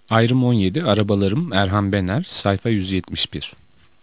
Ayrım 17, Arabalarım, Erhan Bener, sayfa 171.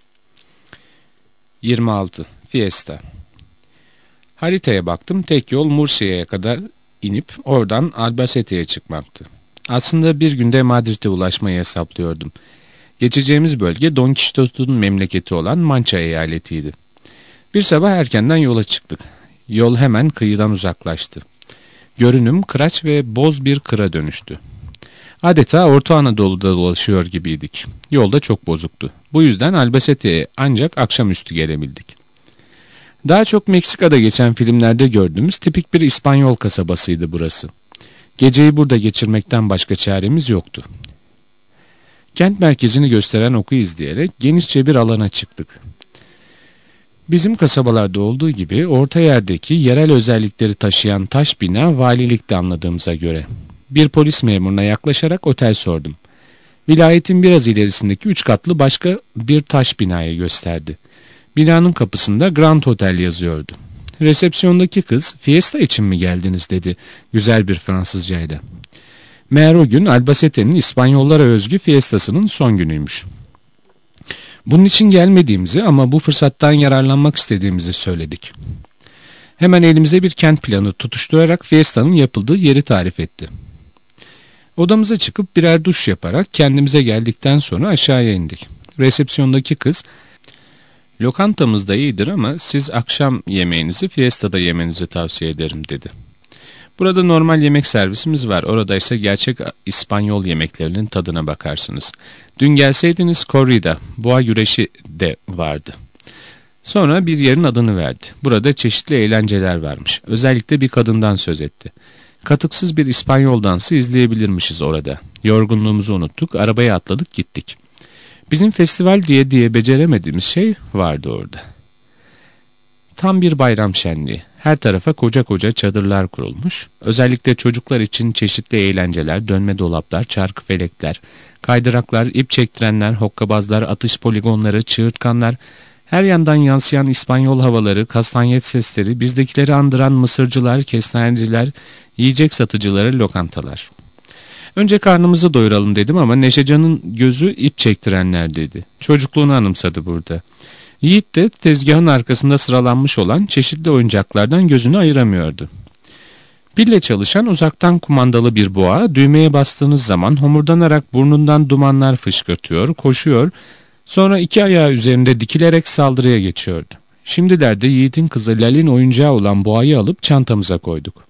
26. Fiesta. Haritaya baktım, tek yol Mursia'ya kadar inip oradan Albacete'ye çıkmaktı. Aslında bir günde Madrid'e ulaşmayı hesaplıyordum. Geçeceğimiz bölge Don Quixote'un memleketi olan Mança eyaletiydi. Bir sabah erkenden yola çıktık. Yol hemen kıyıdan uzaklaştı. Görünüm kıraç ve boz bir kıra dönüştü. Adeta Orta Anadolu'da dolaşıyor gibiydik. Yolda çok bozuktu. Bu yüzden Albacete'ye ancak akşamüstü gelebildik. Daha çok Meksika'da geçen filmlerde gördüğümüz tipik bir İspanyol kasabasıydı burası. Geceyi burada geçirmekten başka çaremiz yoktu. Kent merkezini gösteren oku izleyerek genişçe bir alana çıktık. Bizim kasabalarda olduğu gibi orta yerdeki yerel özellikleri taşıyan taş bina valilikti anladığımıza göre. Bir polis memuruna yaklaşarak otel sordum. Vilayetin biraz ilerisindeki 3 katlı başka bir taş binayı gösterdi. Binanın kapısında Grand Hotel yazıyordu. Resepsiyondaki kız, "Fiesta için mi geldiniz?" dedi güzel bir Fransızcayla. Meğer o gün Albacete'nin İspanyollara özgü fiestasının son günüymüş. Bunun için gelmediğimizi ama bu fırsattan yararlanmak istediğimizi söyledik. Hemen elimize bir kent planı tutuşturarak fiestanın yapıldığı yeri tarif etti. Odamıza çıkıp birer duş yaparak kendimize geldikten sonra aşağıya indik. Resepsiyondaki kız, "Lokantamız da iyidir ama siz akşam yemeğinizi fiestada yemenizi tavsiye ederim," dedi. "Burada normal yemek servisimiz var. Orada ise gerçek İspanyol yemeklerinin tadına bakarsınız. Dün gelseydiniz corrida, boğa güreşi de vardı." Sonra bir yerin adını verdi. Burada çeşitli eğlenceler varmış. Özellikle bir kadından söz etti. Katıksız bir İspanyol dansı izleyebilirmişiz orada. Yorgunluğumuzu unuttuk, arabaya atladık gittik. Bizim festival diye beceremediğimiz şey vardı orada. Tam bir bayram şenliği. Her tarafa koca koca çadırlar kurulmuş. Özellikle çocuklar için çeşitli eğlenceler, dönme dolaplar, çarkıfelekler, kaydıraklar, ip çektirenler, hokkabazlar, atış poligonları, çığırtkanlar, her yandan yansıyan İspanyol havaları, kastanyet sesleri, bizdekileri andıran mısırcılar, kestaneciler, yiyecek satıcıları, lokantalar. Önce karnımızı doyuralım dedim ama Neşecan'ın gözü ip çektirenler dedi. Çocukluğunu anımsadı burada. Yiğit de tezgahın arkasında sıralanmış olan çeşitli oyuncaklardan gözünü ayıramıyordu. Pille çalışan uzaktan kumandalı bir boğa, düğmeye bastığınız zaman homurdanarak burnundan dumanlar fışkırtıyor, koşuyor, sonra iki ayağı üzerinde dikilerek saldırıya geçiyordu. Şimdilerde Yiğit'in kızı Lal'in oyuncağı olan boğayı alıp çantamıza koyduk.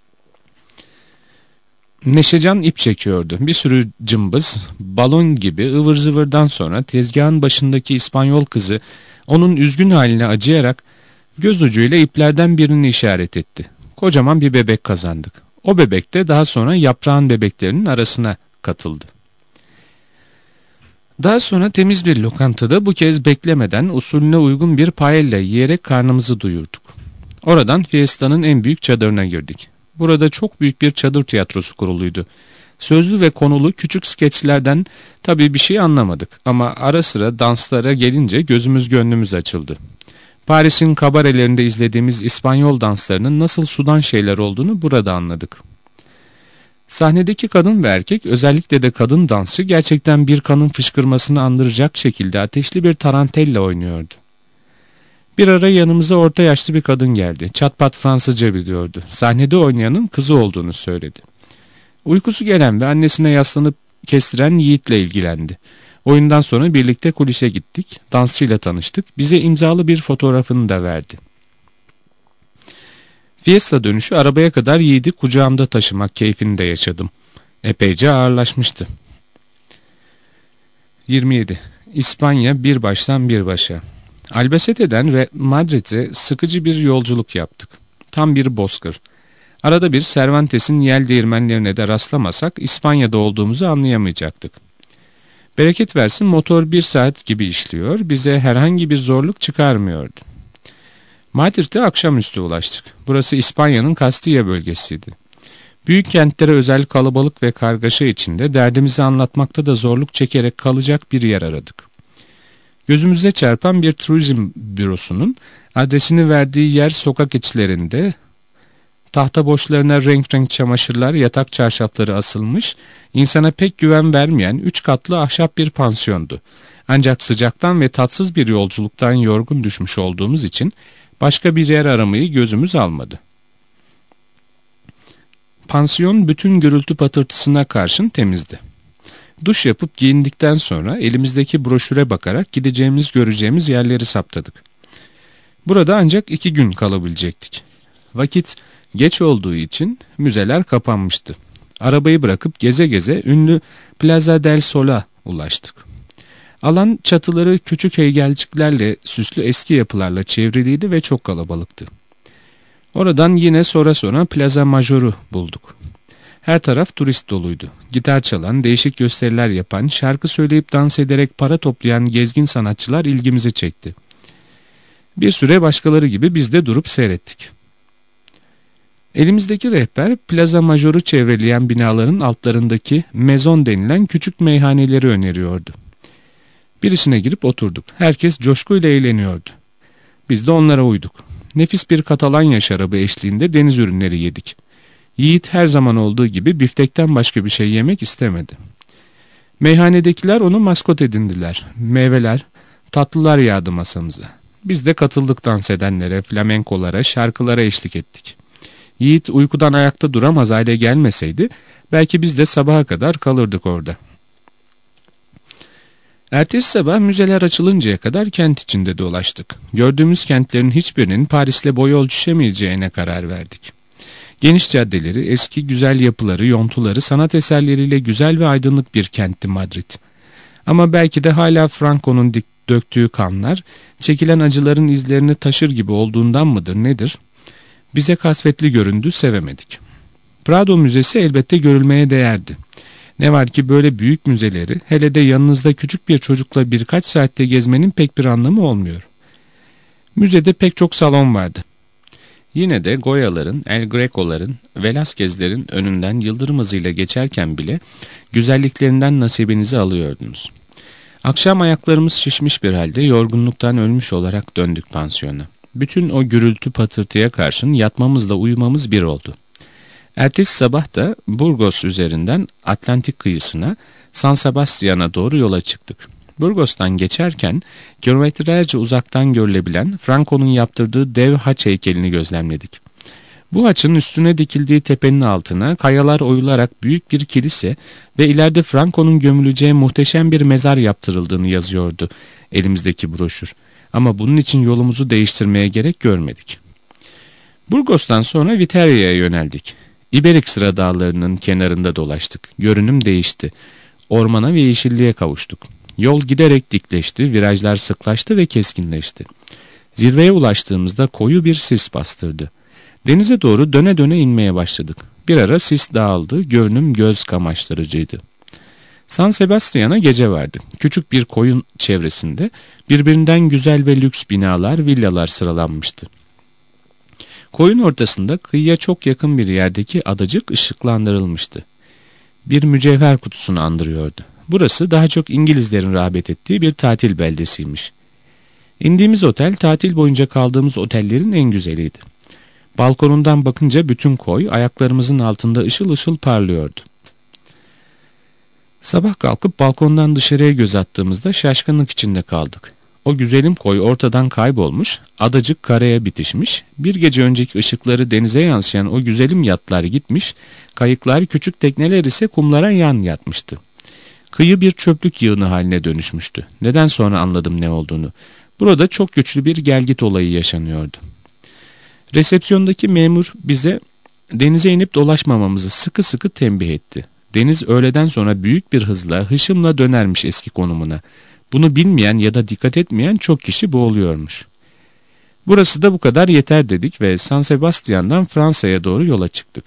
Neşecan ip çekiyordu. Bir sürü cımbız, balon gibi ıvır zıvırdan sonra tezgahın başındaki İspanyol kızı onun üzgün haline acıyarak göz ucuyla iplerden birini işaret etti. Kocaman bir bebek kazandık. O bebek de daha sonra yaprağın bebeklerinin arasına katıldı. Daha sonra temiz bir lokantada bu kez beklemeden usulüne uygun bir paella yiyerek karnımızı doyurduk. Oradan Fiesta'nın en büyük çadırına girdik. Burada çok büyük bir çadır tiyatrosu kuruluydu. Sözlü ve konulu küçük skeçlerden tabii bir şey anlamadık ama ara sıra danslara gelince gözümüz gönlümüz açıldı. Paris'in kabarelerinde izlediğimiz İspanyol danslarının nasıl sudan şeyler olduğunu burada anladık. Sahnedeki kadın ve erkek, özellikle de kadın dansçı, gerçekten bir kanın fışkırmasını andıracak şekilde ateşli bir tarantella oynuyordu. Bir ara yanımıza orta yaşlı bir kadın geldi. Çat pat Fransızca biliyordu. Sahnede oynayanın kızı olduğunu söyledi. Uykusu gelen ve annesine yaslanıp kestiren Yiğit'le ilgilendi. Oyundan sonra birlikte kulise gittik. Dansçıyla tanıştık. Bize imzalı bir fotoğrafını da verdi. Fiesta dönüşü arabaya kadar Yiğit'i kucağımda taşımak keyfini de yaşadım. Epeyce ağırlaşmıştı. 27. İspanya bir baştan bir başa. Albacete'den ve Madrid'e sıkıcı bir yolculuk yaptık. Tam bir bozkır. Arada bir Cervantes'in yel değirmenlerine de rastlamasak İspanya'da olduğumuzu anlayamayacaktık. Bereket versin motor 1 saat gibi işliyor, bize herhangi bir zorluk çıkarmıyordu. Madrid'e akşamüstü ulaştık. Burası İspanya'nın Kastilya bölgesiydi. Büyük kentlere özel kalabalık ve kargaşa içinde derdimizi anlatmakta da zorluk çekerek kalacak bir yer aradık. Gözümüze çarpan bir turizm bürosunun adresini verdiği yer sokak içlerinde Tahta boşlarına renk renk çamaşırlar, yatak çarşafları asılmış, insana pek güven vermeyen 3 katlı ahşap bir pansiyondu. Ancak sıcaktan ve tatsız bir yolculuktan yorgun düşmüş olduğumuz için başka bir yer aramayı gözümüz almadı. Pansiyon bütün gürültü patırtısına karşın temizdi. Duş yapıp giyindikten sonra elimizdeki broşüre bakarak gideceğimiz göreceğimiz yerleri saptadık. Burada ancak 2 gün kalabilecektik. Vakit geç olduğu için müzeler kapanmıştı. Arabayı bırakıp geze geze ünlü Plaza del Sol'a ulaştık. Alan çatıları küçük heykelciklerle, süslü eski yapılarla çevriliydi ve çok kalabalıktı. Oradan yine sonra Plaza Major'u bulduk. Her taraf turist doluydu. Gitar çalan, değişik gösteriler yapan, şarkı söyleyip dans ederek para toplayan gezgin sanatçılar ilgimizi çekti. Bir süre başkaları gibi biz de durup seyrettik. Elimizdeki rehber Plaza Major'u çevreleyen binaların altlarındaki mezon denilen küçük meyhaneleri öneriyordu. Birisine girip oturduk. Herkes coşkuyla eğleniyordu. Biz de onlara uyduk. Nefis bir Katalanya şarabı eşliğinde deniz ürünleri yedik. Yiğit her zaman olduğu gibi biftekten başka bir şey yemek istemedi. Meyhanedekiler onu maskot edindiler. Meyveler, tatlılar yağdı masamıza. Biz de katıldık dans edenlere, flamenkolara, şarkılara eşlik ettik. Yiğit uykudan ayakta duramaz hale gelmeseydi belki biz de sabaha kadar kalırdık orada. Ertesi sabah müzeler açılıncaya kadar kent içinde dolaştık. Gördüğümüz kentlerin hiçbirinin Paris'le boy ölçüşemeyeceğine karar verdik. Geniş caddeleri, eski güzel yapıları, yontuları, sanat eserleriyle güzel ve aydınlık bir kentti Madrid. Ama belki de hala Franco'nun döktüğü kanlar, çekilen acıların izlerini taşır gibi olduğundan mıdır nedir? Bize kasvetli göründü, sevemedik. Prado Müzesi elbette görülmeye değerdi. Ne var ki böyle büyük müzeleri, hele de yanınızda küçük bir çocukla birkaç saatte gezmenin pek bir anlamı olmuyor. Müzede pek çok salon vardı. Yine de Goya'ların, El Greco'ların, Velázquez'lerin önünden yıldırım hızıyla geçerken bile güzelliklerinden nasibinizi alıyordunuz. Akşam ayaklarımız şişmiş bir halde yorgunluktan ölmüş olarak döndük pansiyona. Bütün o gürültü patırtıya karşın yatmamızla uyumamız bir oldu. Ertesi sabah da Burgos üzerinden Atlantik kıyısına San Sebastian'a doğru yola çıktık. Burgos'tan geçerken kilometrelerce uzaktan görülebilen Franco'nun yaptırdığı dev haç heykelini gözlemledik. Bu haçın üstüne dikildiği tepenin altına kayalar oyularak büyük bir kilise ve ileride Franco'nun gömüleceği muhteşem bir mezar yaptırıldığını yazıyordu elimizdeki broşür. Ama bunun için yolumuzu değiştirmeye gerek görmedik. Burgos'tan sonra Viteria'ya yöneldik. İberik Sıra Dağları'nın kenarında dolaştık. Görünüm değişti. Ormana ve yeşilliğe kavuştuk. Yol giderek dikleşti, virajlar sıklaştı ve keskinleşti. Zirveye ulaştığımızda koyu bir sis bastırdı. Denize doğru döne döne inmeye başladık. Bir ara sis dağıldı, görünüm göz kamaştırıcıydı. San Sebastian'a gece vardı. Küçük bir koyun çevresinde birbirinden güzel ve lüks binalar, villalar sıralanmıştı. Koyun ortasında kıyıya çok yakın bir yerdeki adacık ışıklandırılmıştı. Bir mücevher kutusunu andırıyordu. Burası daha çok İngilizlerin rağbet ettiği bir tatil beldesiymiş. İndiğimiz otel tatil boyunca kaldığımız otellerin en güzeliydi. Balkonundan bakınca bütün koy ayaklarımızın altında ışıl ışıl parlıyordu. Sabah kalkıp balkondan dışarıya göz attığımızda şaşkınlık içinde kaldık. O güzelim koy ortadan kaybolmuş, adacık karaya bitişmiş, bir gece önceki ışıkları denize yansıyan o güzelim yatlar gitmiş, kayıklar, küçük tekneler ise kumlara yan yatmıştı. Kıyı bir çöplük yığını haline dönüşmüştü. Neden sonra anladım ne olduğunu. Burada çok güçlü bir gelgit olayı yaşanıyordu. Resepsiyondaki memur bize denize inip dolaşmamamızı sıkı sıkı tembih etti. Deniz öğleden sonra büyük bir hızla, hışımla dönermiş eski konumuna. Bunu bilmeyen ya da dikkat etmeyen çok kişi boğuluyormuş. Burası da bu kadar yeter dedik ve San Sebastian'dan Fransa'ya doğru yola çıktık.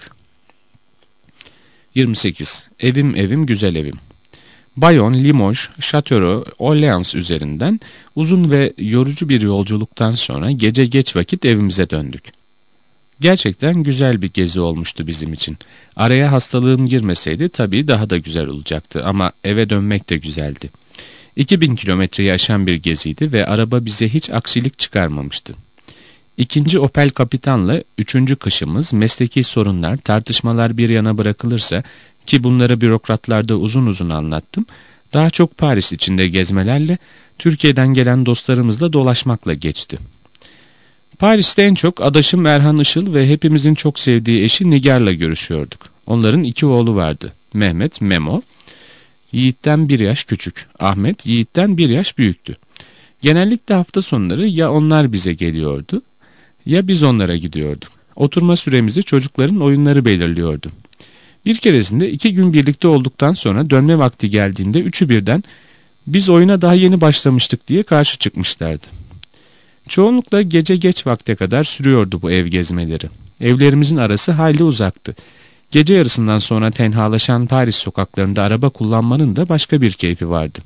28. Evim güzel evim. Bayonne, Limoges, Châteauroux, Orléans üzerinden uzun ve yorucu bir yolculuktan sonra gece geç vakit evimize döndük. Gerçekten güzel bir gezi olmuştu bizim için. Araya hastalığım girmeseydi tabii daha da güzel olacaktı ama eve dönmek de güzeldi. 2000 kilometreyi aşan bir geziydi ve araba bize hiç aksilik çıkarmamıştı. İkinci Opel Kapitan'la üçüncü kışımız, mesleki sorunlar, tartışmalar bir yana bırakılırsa ki bunları bürokratlarda uzun uzun anlattım, daha çok Paris içinde gezmelerle, Türkiye'den gelen dostlarımızla dolaşmakla geçti. Paris'te en çok adaşım Erhan Işıl ve hepimizin çok sevdiği eşi Nigar'la görüşüyorduk. Onların 2 oğlu vardı. Mehmet, Memo, Yiğit'ten 1 yaş küçük. Ahmet, Yiğit'ten 1 yaş büyüktü. Genellikle hafta sonları ya onlar bize geliyordu ya biz onlara gidiyorduk. Oturma süremizi çocukların oyunları belirliyordu. Bir keresinde 2 gün birlikte olduktan sonra dönme vakti geldiğinde üçü birden biz oyuna daha yeni başlamıştık diye karşı çıkmışlardı. Çoğunlukla gece geç vakte kadar sürüyordu bu ev gezmeleri. Evlerimizin arası hayli uzaktı. Gece yarısından sonra tenhalaşan Paris sokaklarında araba kullanmanın da başka bir keyfi vardı.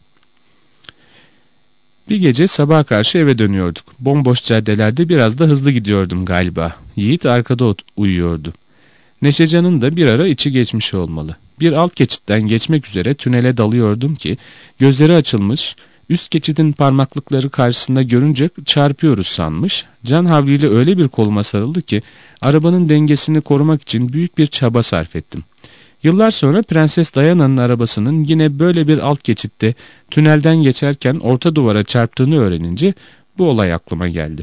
Bir gece sabaha karşı eve dönüyorduk. Bomboş caddelerde biraz da hızlı gidiyordum galiba. Yiğit arkada uyuyordu. Neşecan'ın da bir ara içi geçmiş olmalı. Bir alt geçitten geçmek üzere tünele dalıyordum ki gözleri açılmış, üst geçidin parmaklıkları karşısında görünce çarpıyoruz sanmış. Can havliyle öyle bir koluma sarıldı ki arabanın dengesini korumak için büyük bir çaba sarf ettim. Yıllar sonra Prenses Diana'nın arabasının yine böyle bir alt geçitte tünelden geçerken orta duvara çarptığını öğrenince bu olay aklıma geldi.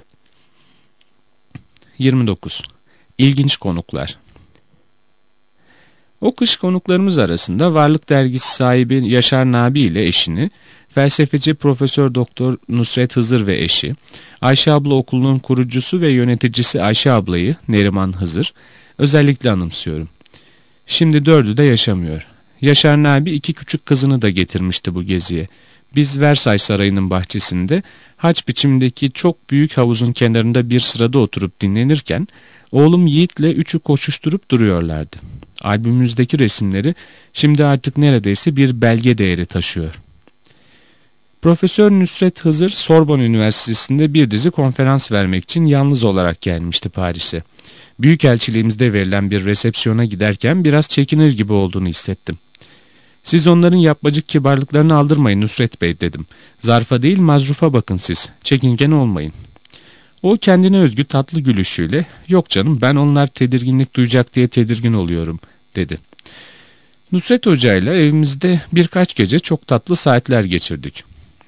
29. İlginç konuklar. O kış konuklarımız arasında Varlık Dergisi sahibi Yaşar Nabi ile eşini, felsefeci Profesör Doktor Nusret Hızır ve eşi, Ayşe abla okulunun kurucusu ve yöneticisi Ayşe ablayı, Neriman Hızır, özellikle anımsıyorum. Şimdi 4'ü de yaşamıyor. Yaşar Nabi 2 küçük kızını da getirmişti bu geziye. Biz Versailles Sarayı'nın bahçesinde haç biçimindeki çok büyük havuzun kenarında bir sırada oturup dinlenirken oğlum Yiğit'le üçü koşuşturup duruyorlardı. Albümümüzdeki resimleri şimdi artık neredeyse bir belge değeri taşıyor. Profesör Nusret Hızır Sorbonne Üniversitesi'nde bir dizi konferans vermek için yalnız olarak gelmişti Paris'e. Büyükelçiliğimizde verilen bir resepsiyona giderken biraz çekinir gibi olduğunu hissettim. Siz onların yapmacık kibarlıklarını aldırmayın Nusret Bey dedim. Zarfa değil mazrufa bakın siz, çekingen olmayın. O kendine özgü tatlı gülüşüyle yok canım ben onlar tedirginlik duyacak diye tedirgin oluyorum dedi. Nusret Hoca ile evimizde birkaç gece çok tatlı saatler geçirdik.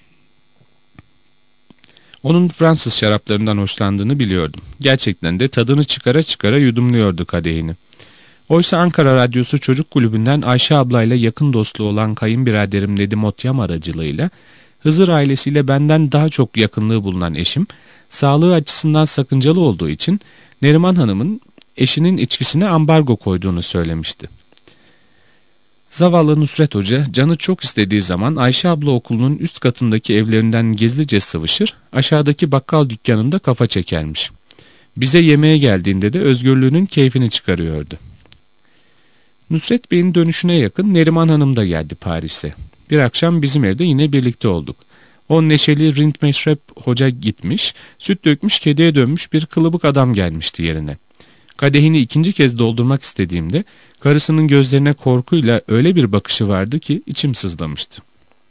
Onun Fransız şaraplarından hoşlandığını biliyordum. Gerçekten de tadını çıkara çıkara yudumluyordu kadehini. Oysa Ankara Radyosu Çocuk Kulübü'nden Ayşe ablayla yakın dostluğu olan kayınbiraderim Nedim Otyam aracılığıyla Hızır ailesiyle benden daha çok yakınlığı bulunan eşim, sağlığı açısından sakıncalı olduğu için Neriman Hanım'ın eşinin içkisine ambargo koyduğunu söylemişti. Zavallı Nusret Hoca canı çok istediği zaman Ayşe abla okulunun üst katındaki evlerinden gizlice sıvışır, aşağıdaki bakkal dükkanında kafa çekermiş. Bize yemeğe geldiğinde de özgürlüğünün keyfini çıkarıyordu. Nusret Bey'in dönüşüne yakın Neriman Hanım da geldi Paris'e. Bir akşam bizim evde yine birlikte olduk. O neşeli rintmeşrep hoca gitmiş, süt dökmüş kediye dönmüş bir kılıbık adam gelmişti yerine. Kadehini 2. kez doldurmak istediğimde karısının gözlerine korkuyla öyle bir bakışı vardı ki içim sızlamıştı.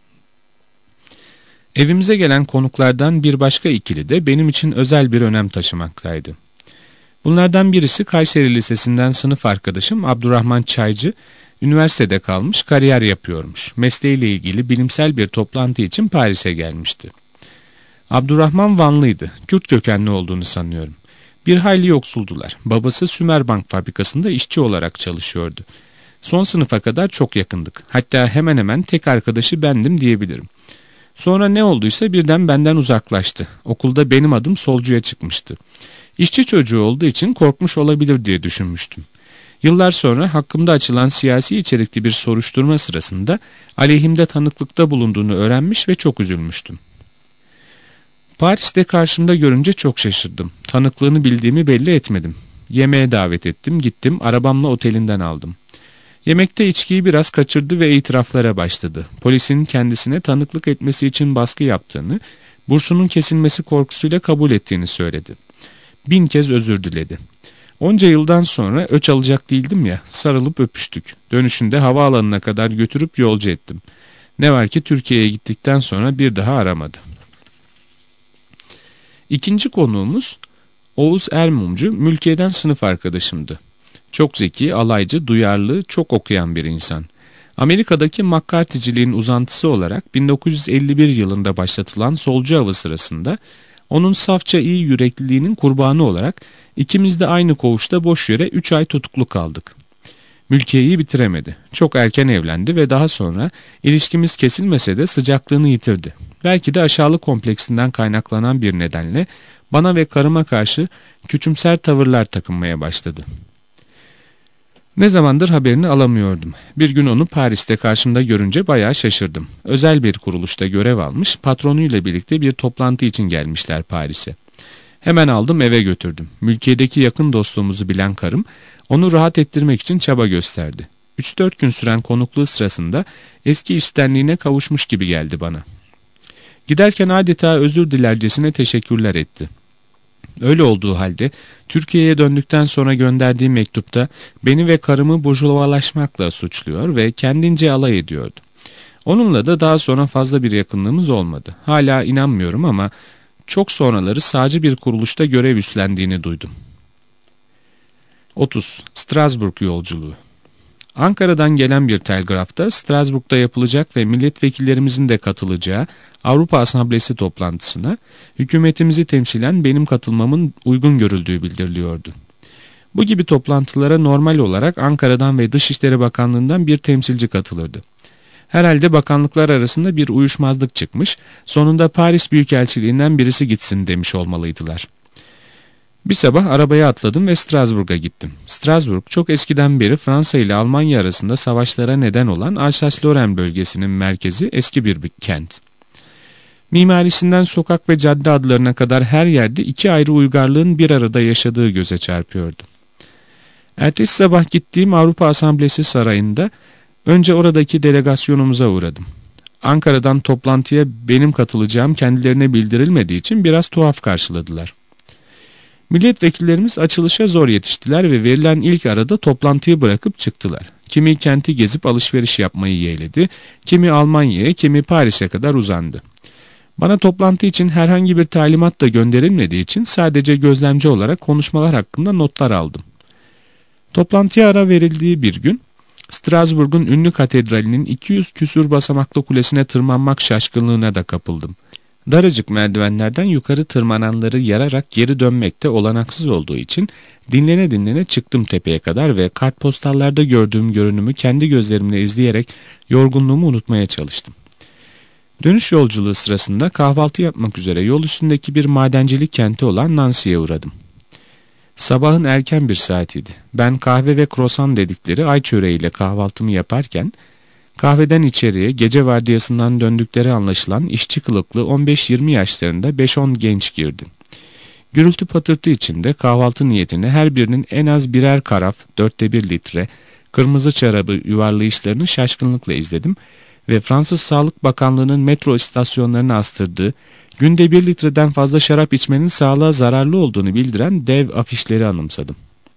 Evimize gelen konuklardan bir başka ikili de benim için özel bir önem taşımaktaydı. Bunlardan birisi Kayseri Lisesi'nden sınıf arkadaşım Abdurrahman Çaycı, üniversitede kalmış, kariyer yapıyormuş. Mesleğiyle ilgili bilimsel bir toplantı için Paris'e gelmişti. Abdurrahman Vanlıydı, Kürt kökenli olduğunu sanıyorum. Bir hayli yoksuldular. Babası Sümerbank fabrikasında işçi olarak çalışıyordu. Son sınıfa kadar çok yakındık. Hatta hemen hemen tek arkadaşı bendim diyebilirim. Sonra ne olduysa birden benden uzaklaştı. Okulda benim adım solcuya çıkmıştı. İşçi çocuğu olduğu için korkmuş olabilir diye düşünmüştüm. Yıllar sonra hakkımda açılan siyasi içerikli bir soruşturma sırasında aleyhimde tanıklıkta bulunduğunu öğrenmiş ve çok üzülmüştüm. Paris'te karşımda görünce çok şaşırdım. Tanıklığını bildiğimi belli etmedim. Yemeğe davet ettim, gittim, arabamla otelinden aldım. Yemekte içkiyi biraz kaçırdı ve itiraflara başladı. Polisin kendisine tanıklık etmesi için baskı yaptığını, bursunun kesilmesi korkusuyla kabul ettiğini söyledi. 1000 kez özür diledi. Onca yıldan sonra öç alacak değildim ya, sarılıp öpüştük. Dönüşünde havaalanına kadar götürüp yolcu ettim. Ne var ki Türkiye'ye gittikten sonra bir daha aramadı. İkinci konuğumuz Oğuz Ermumcu Mülkiye'den sınıf arkadaşımdı. Çok zeki, alaycı, duyarlı, çok okuyan bir insan. Amerika'daki McCarthy'ciliğin uzantısı olarak 1951 yılında başlatılan solcu avı sırasında onun safça iyi yürekliliğinin kurbanı olarak ikimiz de aynı koğuşta boş yere 3 ay tutuklu kaldık. Mülkiye'yi bitiremedi. Çok erken evlendi ve daha sonra ilişkimiz kesilmese de sıcaklığını yitirdi. Belki de aşağılık kompleksinden kaynaklanan bir nedenle bana ve karıma karşı küçümser tavırlar takınmaya başladı. Ne zamandır haberini alamıyordum. Bir gün onu Paris'te karşımda görünce bayağı şaşırdım. Özel bir kuruluşta görev almış, patronuyla birlikte bir toplantı için gelmişler Paris'e. Hemen aldım eve götürdüm. Mülkiye'deki yakın dostluğumuzu bilen karım, onu rahat ettirmek için çaba gösterdi. 3-4 gün süren konukluğu sırasında eski içtenliğine kavuşmuş gibi geldi bana. Giderken adeta özür dilercesine teşekkürler etti. Öyle olduğu halde Türkiye'ye döndükten sonra gönderdiği mektupta beni ve karımı burjuvalaşmakla suçluyor ve kendince alay ediyordu. Onunla da daha sonra fazla bir yakınlığımız olmadı. Hala inanmıyorum ama çok sonraları sağcı bir kuruluşta görev üstlendiğini duydum. 30. Strasbourg yolculuğu. Ankara'dan gelen bir telgrafta Strasbourg'da yapılacak ve milletvekillerimizin de katılacağı Avrupa Asamblesi toplantısına hükümetimizi temsilen benim katılmamın uygun görüldüğü bildiriliyordu. Bu gibi toplantılara normal olarak Ankara'dan ve Dışişleri Bakanlığı'ndan bir temsilci katılırdı. Herhalde bakanlıklar arasında bir uyuşmazlık çıkmış, sonunda Paris Büyükelçiliğinden birisi gitsin demiş olmalıydılar. Bir sabah arabaya atladım ve Strasbourg'a gittim. Strasbourg çok eskiden beri Fransa ile Almanya arasında savaşlara neden olan Alsace-Lorraine bölgesinin merkezi eski bir kent. Mimarisinden sokak ve cadde adlarına kadar her yerde iki ayrı uygarlığın bir arada yaşadığı göze çarpıyordu. Ertesi sabah gittiğim Avrupa Asamblesi Sarayı'nda önce oradaki delegasyonumuza uğradım. Ankara'dan toplantıya benim katılacağım kendilerine bildirilmediği için biraz tuhaf karşıladılar. Milletvekillerimiz açılışa zor yetiştiler ve verilen ilk arada toplantıyı bırakıp çıktılar. Kimi kenti gezip alışveriş yapmayı yeğledi, kimi Almanya'ya, kimi Paris'e kadar uzandı. Bana toplantı için herhangi bir talimat da gönderilmediği için sadece gözlemci olarak konuşmalar hakkında notlar aldım. Toplantıya ara verildiği bir gün, Strasbourg'un ünlü katedralinin 200 küsur basamaklı kulesine tırmanmak şaşkınlığına da kapıldım. Daracık merdivenlerden yukarı tırmananları yararak geri dönmekte olanaksız olduğu için dinlene dinlene çıktım tepeye kadar ve kartpostallarda gördüğüm görünümü kendi gözlerimle izleyerek yorgunluğumu unutmaya çalıştım. Dönüş yolculuğu sırasında kahvaltı yapmak üzere yol üstündeki bir madencilik kenti olan Nancy'ye uğradım. Sabahın erken bir saatiydi. Ben kahve ve krosan dedikleri ay çöreğiyle kahvaltımı yaparken kahveden içeriye gece vardiyasından döndükleri anlaşılan işçi kılıklı 15-20 yaşlarında 5-10 genç girdi. Gürültü patırtı içinde kahvaltı niyetine her birinin en az birer karaf, 1/4 litre, kırmızı şarabı yuvarlayışlarını şaşkınlıkla izledim ve Fransız Sağlık Bakanlığı'nın metro istasyonlarına astırdığı, günde 1 litreden fazla şarap içmenin sağlığa zararlı olduğunu bildiren dev afişleri anımsadım.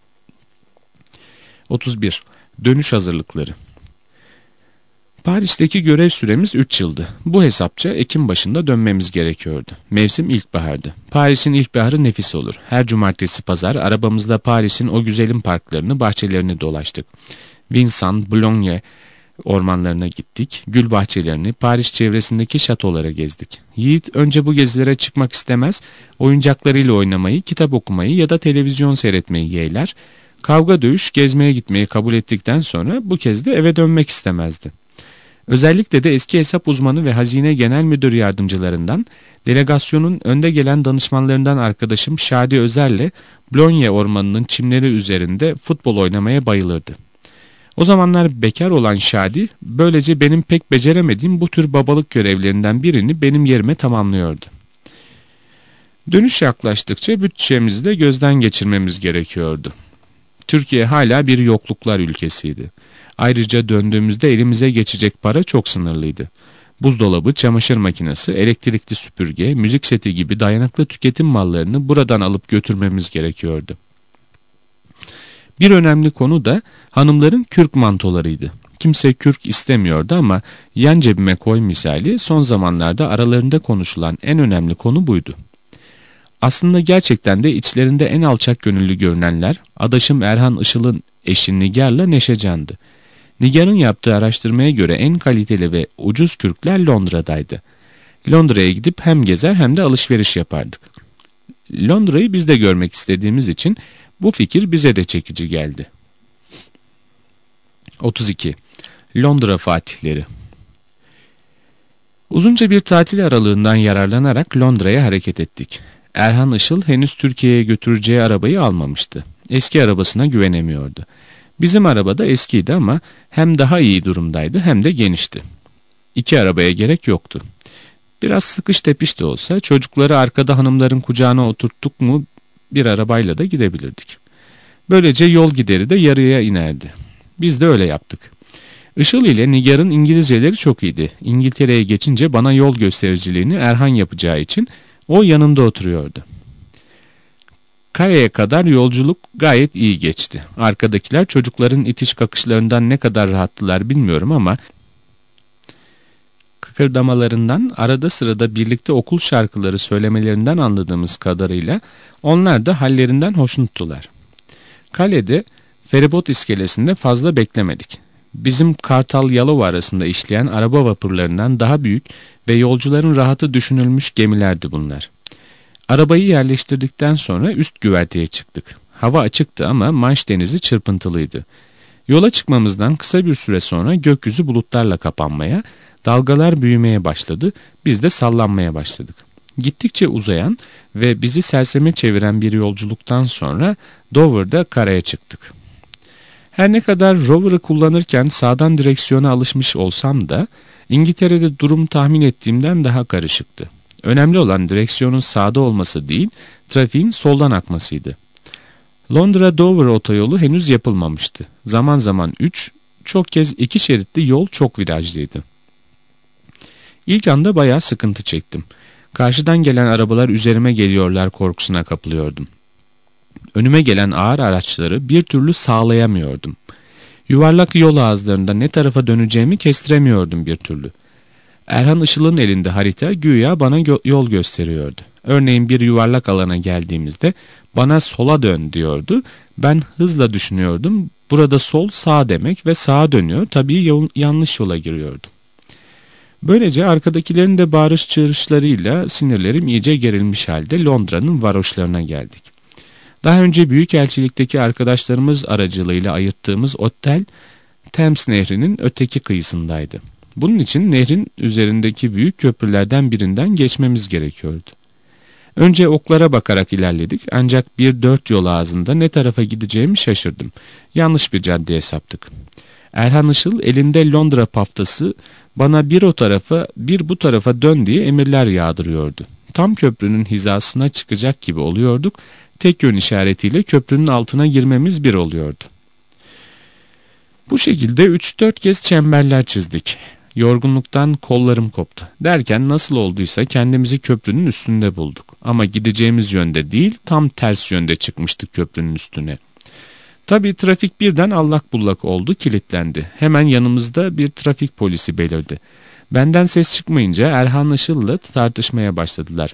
31. Dönüş hazırlıkları. Paris'teki görev süremiz 3 yıldı. Bu hesapça Ekim başında dönmemiz gerekiyordu. Mevsim ilkbahardı. Paris'in ilkbaharı nefis olur. Her cumartesi pazar arabamızla Paris'in o güzelim parklarını, bahçelerini dolaştık. Vincent, Boulogne ormanlarına gittik. Gül bahçelerini, Paris çevresindeki şatolara gezdik. Yiğit önce bu gezilere çıkmak istemez, oyuncaklarıyla oynamayı, kitap okumayı ya da televizyon seyretmeyi yeğler. Kavga dövüş, gezmeye gitmeyi kabul ettikten sonra bu kez de eve dönmek istemezdi. Özellikle de eski hesap uzmanı ve hazine genel müdür yardımcılarından, delegasyonun önde gelen danışmanlarından arkadaşım Şadi Özer'le Boulogne ormanının çimleri üzerinde futbol oynamaya bayılırdı. O zamanlar bekar olan Şadi, böylece benim pek beceremediğim bu tür babalık görevlerinden birini benim yerime tamamlıyordu. Dönüş yaklaştıkça bütçemizi de gözden geçirmemiz gerekiyordu. Türkiye hala bir yokluklar ülkesiydi. Ayrıca döndüğümüzde elimize geçecek para çok sınırlıydı. Buzdolabı, çamaşır makinesi, elektrikli süpürge, müzik seti gibi dayanıklı tüketim mallarını buradan alıp götürmemiz gerekiyordu. Bir önemli konu da hanımların kürk mantolarıydı. Kimse kürk istemiyordu ama yan cebime koy misali son zamanlarda aralarında konuşulan en önemli konu buydu. Aslında gerçekten de içlerinde en alçak gönüllü görünenler, adaşım Erhan Işıl'ın eşi Nigar'la Neşecan'dı. Nigar'ın yaptığı araştırmaya göre en kaliteli ve ucuz kürkler Londra'daydı. Londra'ya gidip hem gezer hem de alışveriş yapardık. Londra'yı biz de görmek istediğimiz için bu fikir bize de çekici geldi. 32. Londra Fatihleri. Uzunca bir tatil aralığından yararlanarak Londra'ya hareket ettik. Erhan Işıl henüz Türkiye'ye götüreceği arabayı almamıştı. Eski arabasına güvenemiyordu. Bizim araba da eskiydi ama hem daha iyi durumdaydı hem de genişti. İki arabaya gerek yoktu. Biraz sıkış tepiş de olsa çocukları arkada hanımların kucağına oturttuk mu bir arabayla da gidebilirdik. Böylece yol gideri de yarıya inerdi. Biz de öyle yaptık. Işıl ile Nigar'ın İngilizceleri çok iyiydi. İngiltere'ye geçince bana yol göstericiliğini Erhan yapacağı için o yanında oturuyordu. Kare'ye kadar yolculuk gayet iyi geçti. Arkadakiler çocukların itiş kakışlarından ne kadar rahattılar bilmiyorum ama kıkırdamalarından, arada sırada birlikte okul şarkıları söylemelerinden anladığımız kadarıyla onlar da hallerinden hoşnuttular. Kalede feribot iskelesinde fazla beklemedik. Bizim Kartal-Yalova arasında işleyen araba vapurlarından daha büyük ve yolcuların rahatı düşünülmüş gemilerdi bunlar. Arabayı yerleştirdikten sonra üst güverteye çıktık. Hava açıktı ama Manş denizi çırpıntılıydı. Yola çıkmamızdan kısa bir süre sonra gökyüzü bulutlarla kapanmaya, dalgalar büyümeye başladı, biz de sallanmaya başladık. Gittikçe uzayan ve bizi serseme çeviren bir yolculuktan sonra Dover'da karaya çıktık. Her ne kadar rover'ı kullanırken sağdan direksiyona alışmış olsam da İngiltere'de durum tahmin ettiğimden daha karışıktı. Önemli olan direksiyonun sağda olması değil, trafiğin soldan akmasıydı. Londra-Dover otoyolu henüz yapılmamıştı. Zaman zaman 3, çok kez 2 şeritli yol çok virajlıydı. İlk anda bayağı sıkıntı çektim. Karşıdan gelen arabalar üzerime geliyorlar korkusuna kapılıyordum. Önüme gelen ağır araçları bir türlü sağlayamıyordum. Yuvarlak yol ağızlarında ne tarafa döneceğimi kestiremiyordum bir türlü. Erhan Işıl'ın elinde harita güya bana yol gösteriyordu. Örneğin bir yuvarlak alana geldiğimizde bana sola dön diyordu. Ben hızla düşünüyordum. Burada sol sağ demek ve sağa dönüyor. Tabii yanlış yola giriyordum. Böylece arkadakilerin de bağırış çığırışlarıyla sinirlerim iyice gerilmiş halde Londra'nın varoşlarına geldik. Daha önce büyükelçilikteki arkadaşlarımız aracılığıyla ayırttığımız otel Thames Nehri'nin öteki kıyısındaydı. Bunun için nehrin üzerindeki büyük köprülerden birinden geçmemiz gerekiyordu. Önce oklara bakarak ilerledik ancak bir 4 yol ağzında ne tarafa gideceğimi şaşırdım. Yanlış bir caddeye saptık. Erhan Işıl elinde Londra paftası bana bir o tarafa bir bu tarafa dön diye emirler yağdırıyordu. Tam köprünün hizasına çıkacak gibi oluyorduk. Tek yön işaretiyle köprünün altına girmemiz bir oluyordu. Bu şekilde 3-4 kez çemberler çizdik. Yorgunluktan kollarım koptu. Derken nasıl olduysa kendimizi köprünün üstünde bulduk. Ama gideceğimiz yönde değil, tam ters yönde çıkmıştık köprünün üstüne. Tabii trafik birden allak bullak oldu, kilitlendi. Hemen yanımızda bir trafik polisi belirdi. Benden ses çıkmayınca Erhan Işıl'la tartışmaya başladılar.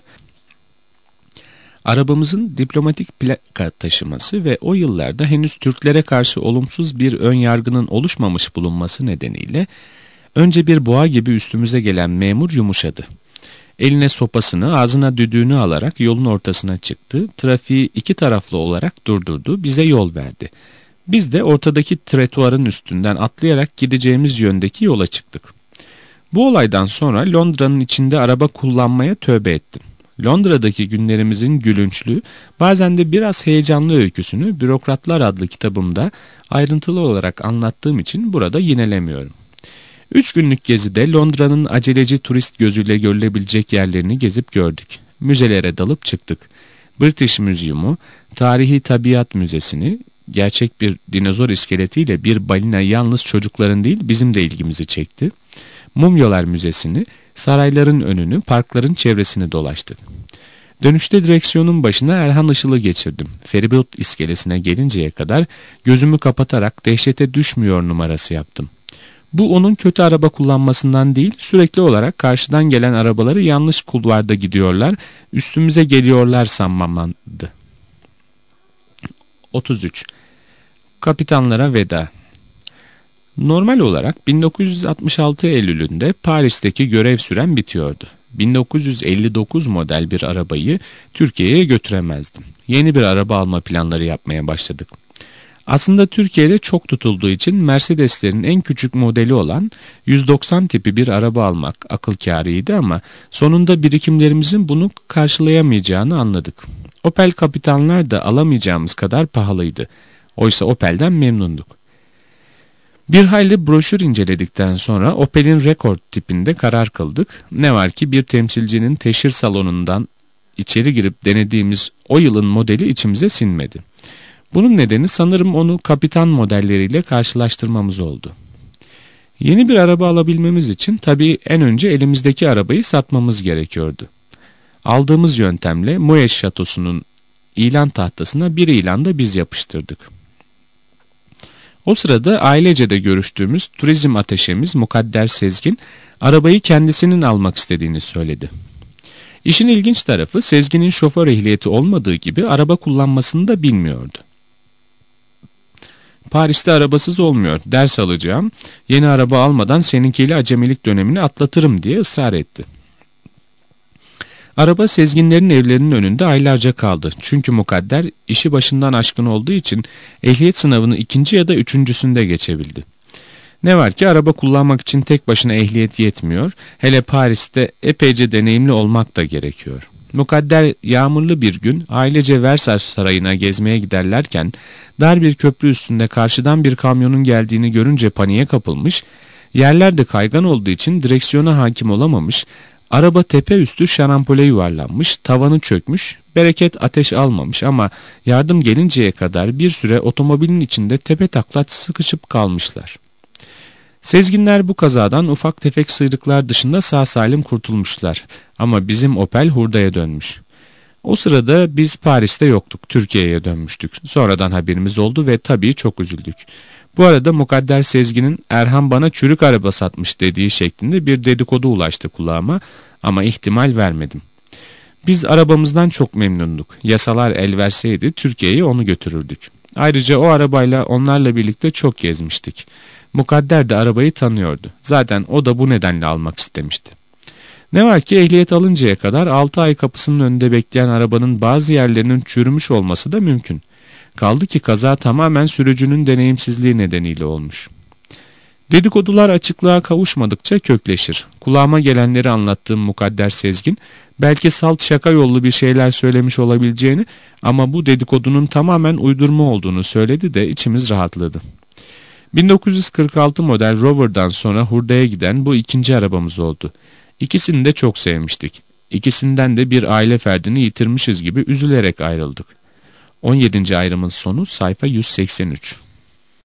Arabamızın diplomatik plaka taşıması ve o yıllarda henüz Türklere karşı olumsuz bir ön yargının oluşmamış bulunması nedeniyle önce bir boğa gibi üstümüze gelen memur yumuşadı. Eline sopasını, ağzına düdüğünü alarak yolun ortasına çıktı. Trafiği iki taraflı olarak durdurdu, bize yol verdi. Biz de ortadaki trotuarın üstünden atlayarak gideceğimiz yöndeki yola çıktık. Bu olaydan sonra Londra'nın içinde araba kullanmaya tövbe ettim. Londra'daki günlerimizin gülünçlü, bazen de biraz heyecanlı öyküsünü Bürokratlar adlı kitabımda ayrıntılı olarak anlattığım için burada yinelemiyorum. 3 günlük gezide Londra'nın aceleci turist gözüyle görülebilecek yerlerini gezip gördük. Müzelere dalıp çıktık. British Museum'u, Tarihi Tabiat Müzesi'ni, gerçek bir dinozor iskeletiyle bir balina yalnız çocukların değil bizim de ilgimizi çekti. Mumyalar Müzesi'ni, sarayların önünü, parkların çevresini dolaştık. Dönüşte direksiyonun başına Erhan Işıl'ı geçirdim. Feribot iskelesine gelinceye kadar gözümü kapatarak dehşete düşmüyor numarası yaptım. Bu onun kötü araba kullanmasından değil, sürekli olarak karşıdan gelen arabaları yanlış kulvarda gidiyorlar, üstümüze geliyorlar sanmamandı. 33. Kapitanlara veda. Normal olarak 1966 Eylül'ünde Paris'teki görev sürem bitiyordu. 1959 model bir arabayı Türkiye'ye götüremezdim. Yeni bir araba alma planları yapmaya başladık. Aslında Türkiye'de çok tutulduğu için Mercedes'lerin en küçük modeli olan 190 tipi bir araba almak akıl kârıydı ama sonunda birikimlerimizin bunu karşılayamayacağını anladık. Opel Kapitanlar da alamayacağımız kadar pahalıydı. Oysa Opel'den memnunduk. Bir hayli broşür inceledikten sonra Opel'in Rekord tipinde karar kıldık. Ne var ki bir temsilcinin teşhir salonundan içeri girip denediğimiz o yılın modeli içimize sinmedi. Bunun nedeni sanırım onu Kapitan modelleriyle karşılaştırmamız oldu. Yeni bir araba alabilmemiz için tabii en önce elimizdeki arabayı satmamız gerekiyordu. Aldığımız yöntemle Mueş Şatosu'nun ilan tahtasına bir ilan da biz yapıştırdık. O sırada ailece de görüştüğümüz turizm ateşemiz Mukadder Sezgin, arabayı kendisinin almak istediğini söyledi. İşin ilginç tarafı Sezgin'in şoför ehliyeti olmadığı gibi araba kullanmasını da bilmiyordu. Paris'te arabasız olmuyor, ders alacağım, yeni araba almadan seninkiyle acemilik dönemini atlatırım diye ısrar etti. Araba Sezginlerin evlerinin önünde aylarca kaldı. Çünkü Mukadder işi başından aşkın olduğu için ehliyet sınavını 2. ya da 3.'sünde geçebildi. Ne var ki araba kullanmak için tek başına ehliyet yetmiyor. Hele Paris'te epeyce deneyimli olmak da gerekiyor. Mukadder yağmurlu bir gün ailece Versailles Sarayı'na gezmeye giderlerken dar bir köprü üstünde karşıdan bir kamyonun geldiğini görünce paniğe kapılmış, yerler de kaygan olduğu için direksiyona hakim olamamış, araba tepe üstü şarampole yuvarlanmış, tavanı çökmüş, bereket ateş almamış ama yardım gelinceye kadar bir süre otomobilin içinde tepe taklak sıkışıp kalmışlar. Sezginler bu kazadan ufak tefek sıyrıklar dışında sağ salim kurtulmuşlar ama bizim Opel hurdaya dönmüş. O sırada biz Paris'te yoktuk, Türkiye'ye dönmüştük. Sonradan haberimiz oldu ve tabii çok üzüldük. Bu arada Mukadder Sezgin'in Erhan bana çürük araba satmış dediği şeklinde bir dedikodu ulaştı kulağıma ama ihtimal vermedim. Biz arabamızdan çok memnunduk. Yasalar el verseydi Türkiye'ye onu götürürdük. Ayrıca o arabayla onlarla birlikte çok gezmiştik. Mukadder de arabayı tanıyordu. Zaten o da bu nedenle almak istemişti. Ne var ki ehliyet alıncaya kadar 6 ay kapısının önünde bekleyen arabanın bazı yerlerinin çürümüş olması da mümkün. Kaldı ki kaza tamamen sürücünün deneyimsizliği nedeniyle olmuş. Dedikodular açıklığa kavuşmadıkça kökleşir. Kulağıma gelenleri anlattığım Mukadder Sezgin, belki salt şaka yollu bir şeyler söylemiş olabileceğini ama bu dedikodunun tamamen uydurma olduğunu söyledi de içimiz rahatladı. 1946 model Rover'dan sonra hurdaya giden bu ikinci arabamız oldu. İkisini de çok sevmiştik. İkisinden de bir aile ferdini yitirmişiz gibi üzülerek ayrıldık. 17. ayrımın sonu sayfa 183.